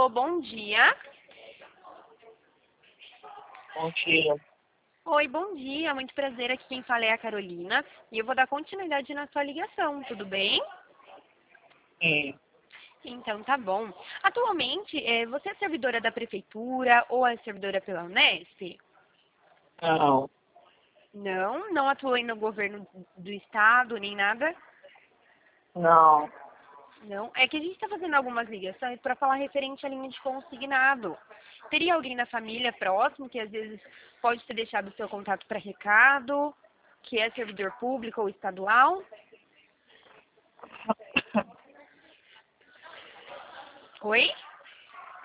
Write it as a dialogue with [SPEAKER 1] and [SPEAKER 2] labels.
[SPEAKER 1] Alô, bom dia.
[SPEAKER 2] Bom dia.
[SPEAKER 1] Oi, bom dia. Muito prazer. Aqui quem fala é a Carolina. E eu vou dar continuidade na sua ligação, tudo bem?
[SPEAKER 2] Sim.
[SPEAKER 1] Então, tá bom. Atualmente, você é servidora da prefeitura ou é servidora pela Unesp?
[SPEAKER 2] Não,
[SPEAKER 1] Não, não atua no governo do estado, nem nada?
[SPEAKER 2] não.
[SPEAKER 1] Não. É que a gente está fazendo algumas ligações para falar referente à linha de consignado. Teria alguém da família próximo que às vezes pode ter deixado o seu contato para recado, que é servidor público ou estadual? Oi?